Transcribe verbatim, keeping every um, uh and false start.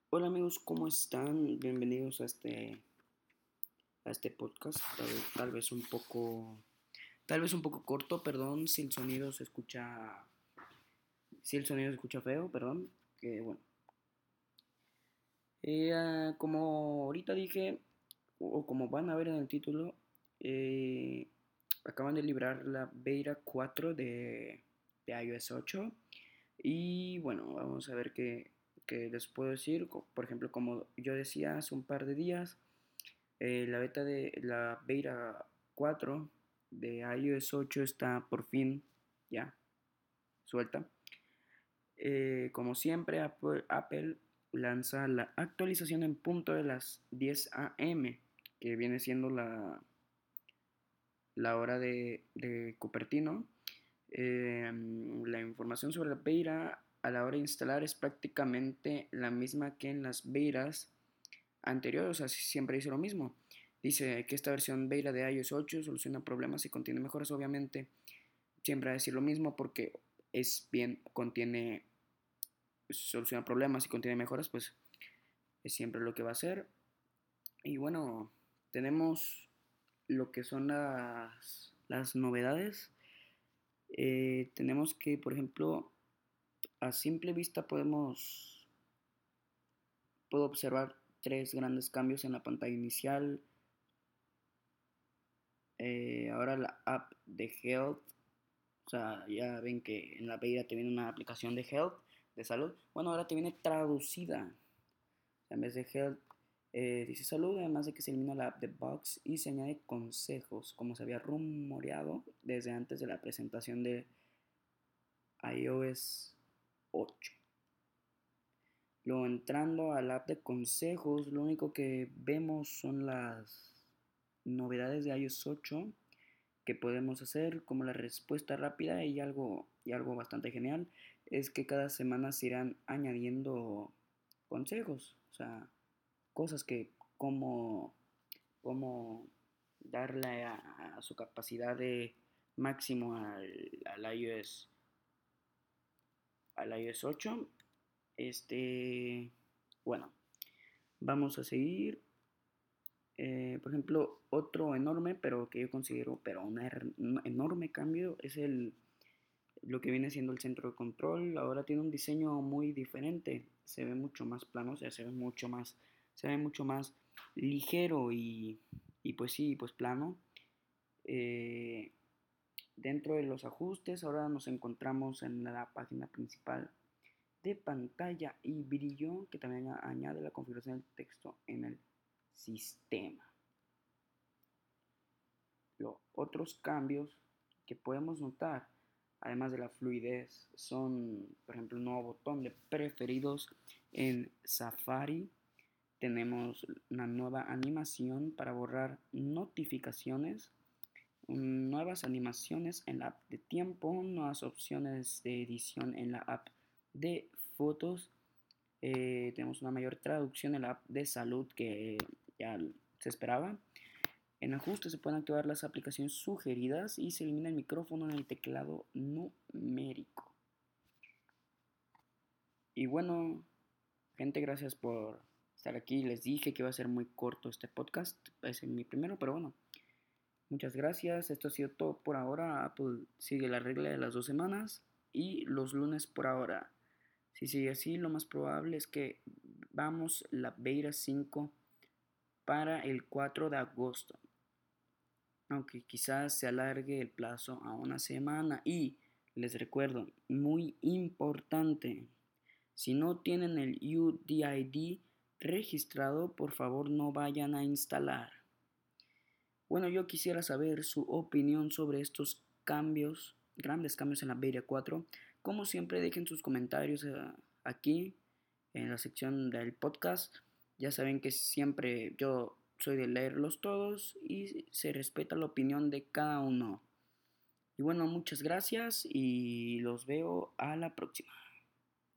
Hola amigos, ¿cómo están? Bienvenidos a este, a este podcast, tal, tal vez un poco, tal vez un poco corto, perdón, si el sonido se escucha, si el sonido se escucha feo, perdón, que bueno. Eh, ah, como ahorita dije, o como van a ver en el título, eh, acaban de librar la beta cuatro de, de iOS ocho y bueno, vamos a ver qué, qué les puedo decir. Por ejemplo, como yo decía hace un par de días, Eh, la beta de la beta cuatro de iOS ocho está por fin ya suelta. Eh, como siempre, Apple, Apple lanza la actualización en punto de las diez a m, que viene siendo la, la hora de, de Cupertino. Eh, la información sobre la beta a la hora de instalar es prácticamente la misma que en las betas anterior, o sea, siempre dice lo mismo. Dice que esta versión beta de iOS ocho soluciona problemas y contiene mejoras, obviamente. Siempre va a decir lo mismo porque es bien, contiene, soluciona problemas y contiene mejoras, pues es siempre lo que va a hacer. Y bueno, tenemos lo que son las, las novedades. Eh, tenemos que, por ejemplo, a simple vista podemos, puedo observar tres grandes cambios en la pantalla inicial. Eh, ahora la app de Health, o sea, ya ven que en la beta te viene una aplicación de Health, de salud. Bueno, ahora te viene traducida. O sea, en vez de Health, eh, dice salud, además de que se elimina la app de Box y se añade consejos, como se había rumoreado desde antes de la presentación de iOS ocho. Luego entrando a la app de consejos, lo único que vemos son las novedades de iOS ocho que podemos hacer como la respuesta rápida y algo, y algo bastante genial es que cada semana se irán añadiendo consejos, o sea, cosas que como, como darle a, a su capacidad de máximo al, al iOS al iOS ocho. Este, bueno, vamos a seguir. Eh, por ejemplo, otro enorme, pero que yo considero, pero un, er- un enorme cambio es el lo que viene siendo el centro de control. Ahora tiene un diseño muy diferente, se ve mucho más plano, o sea, se ve mucho más, se ve mucho más ligero y, y pues sí, pues plano. Eh, Dentro de los ajustes, ahora nos encontramos en la página principal de pantalla y brillo, que también añade la configuración del texto en el sistema. Los otros cambios que podemos notar, además de la fluidez, son, por ejemplo, un nuevo botón de preferidos en Safari. Tenemos una nueva animación para borrar notificaciones, nuevas animaciones en la app de tiempo, nuevas opciones de edición en la app de fotos. Eh, tenemos una mayor traducción en la app de salud que ya se esperaba. En ajustes se pueden activar las aplicaciones sugeridas y se elimina el micrófono en el teclado numérico. Y bueno, gente, gracias por estar aquí. Les dije que iba a ser muy corto este podcast. Es mi primero, pero bueno. Muchas gracias. Esto ha sido todo por ahora. Apple sigue la regla de las dos semanas y los lunes por ahora. Si sigue así, lo más probable es que vamos la beta cinco para el cuatro de agosto. Aunque quizás se alargue el plazo a una semana. Y les recuerdo, muy importante, si no tienen el U D I D registrado, por favor no vayan a instalar. Bueno, yo quisiera saber su opinión sobre estos cambios, grandes cambios en la beta cuatro. Como siempre, dejen sus comentarios uh, aquí en la sección del podcast. Ya saben que siempre yo soy de leerlos todos y se respeta la opinión de cada uno. Y bueno, muchas gracias y los veo a la próxima.